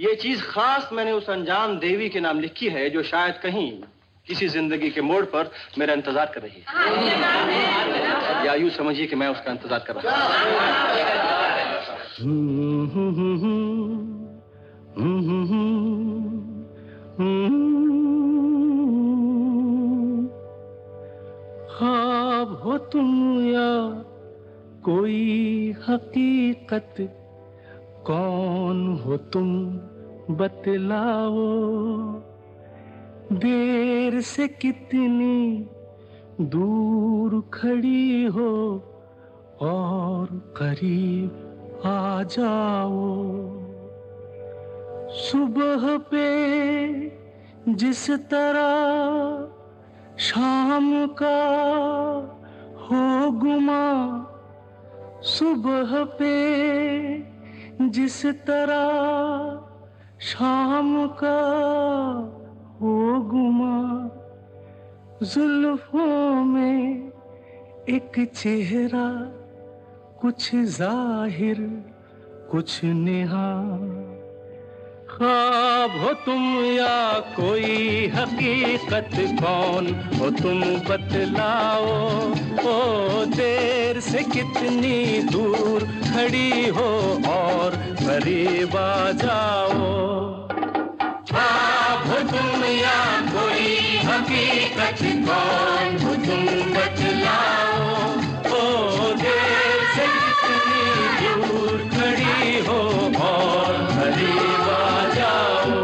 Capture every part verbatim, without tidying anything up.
ये चीज खास मैंने उस अनजान देवी के नाम लिखी है जो शायद कहीं किसी जिंदगी के मोड़ पर मेरा इंतजार कर रही है, या यूं समझिए कि मैं उसका इंतजार कर रहा हूं। ख्वाब हो तुम या कोई हकीकत, कौन हो तुम बतलाओ। देर से कितनी दूर खड़ी हो और करीब आ जाओ। सुबह पे जिस तरह शाम का हो गुमा, सुबह पे जिस तरह शाम का हो गुमा। जुल्फों में एक चेहरा, कुछ जाहिर कुछ नेहा। ख्वाब हो तुम या कोई हकीकत, कौन हो तुम बतलाओ। ओ देर से कितनी दूर खड़ी हो और करीब आ जाओ। ख्वाब हो तुम या कोई हकीकत, कौन हो तुम बतलाओ। ओ देर से कितनी दूर खड़ी हो और करीब आ जाओ।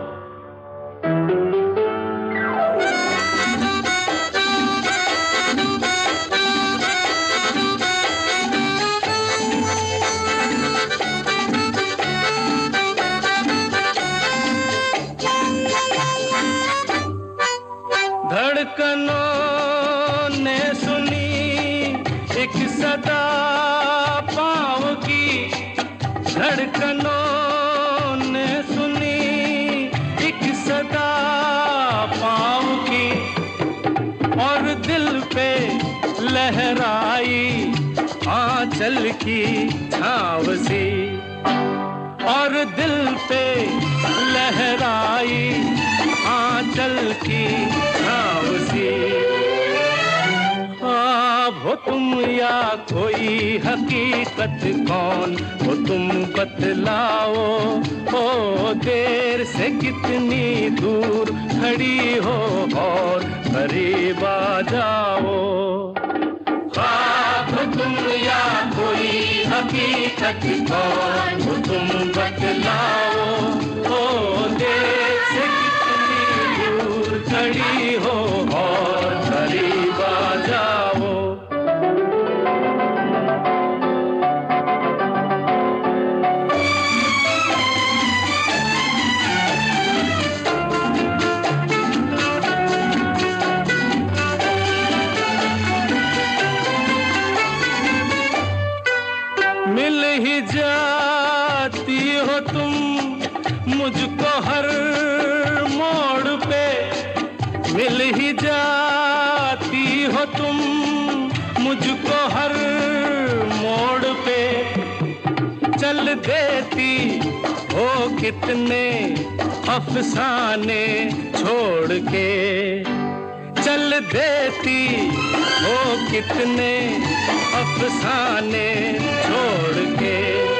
धड़कनों ने सुनी एक सदा पाँव की, धड़कनों ने सुनी एक सदा पाँव की। और दिल पे लहराई आंचल की छाँव सी, और दिल पे लहराई आंचल की छाँव सी। ख्वाब हो तुम या कोई हकीकत, कौन हो तुम बतलाओ। ओ देर से कितनी दूर खड़ी हो और करीब आ जाओ। ख्वाब हो तुम या कोई हकीकत, कौन हो तुम बतलाओ। ओ देर से खड़ी हो और करीब आ जाओ। मिल ही जाती हो तुम मुझको हर मोड़ पे, मिल ही जाती हो तुम मुझको हर मोड़ पे। चल देती हो कितने अफसाने छोड़ के, चल देती हो कितने अफसाने छोड़ के।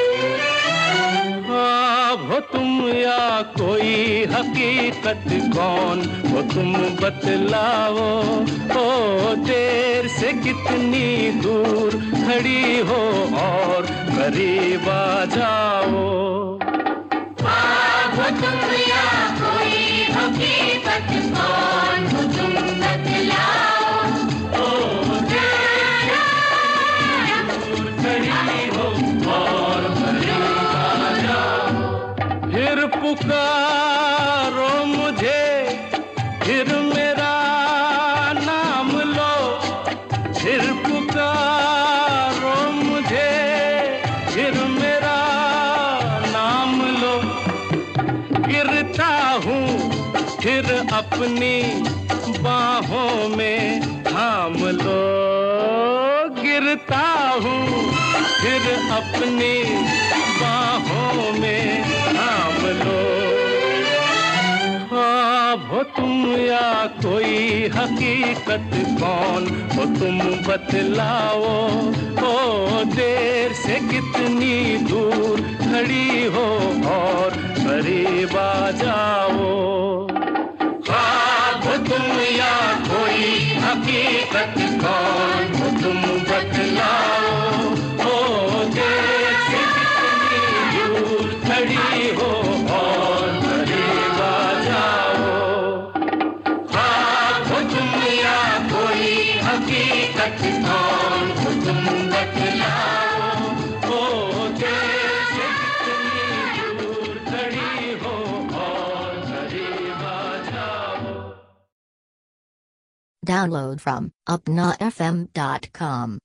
ख्वाब हो तुम या कोई हकीकत, कौन हो तुम बतलाओ। ओ देर से कितनी दूर खड़ी हो और करीब आ जाओ। ख्वाब हो तुम या कोई हकीकत, कौन हो तुम बतलाओ। ओ देर से दूर खड़ी हो और करीब आ जाओ। फिर पुकारो मुझे, फिर मेरा नाम लो। फिर पुकारो मुझे, फिर मेरा नाम लो। गिरता हूँ फिर अपनी बाहों में थाम लो। गिरता हूँ फिर अपनी बाहों में थाम लो। हो तुम या कोई हकीकत कौन हो तुम बतलाओ। ओ देर से कितनी दूर खड़ी हो और करीब आ जाओ। ख्वाब हो तुम या कोई हकीकत कौन हो तुम बतलाओ। ओ देर से कितनी दूर खड़ी हो और करीब आ जाओ। ख्वाब हो तुम या कोई हकीकत कौन हो तुम बतलाओ। ओ देर से कितनी दूर खड़ी हो और करीब आ जाओ। Download from upna f m dot com.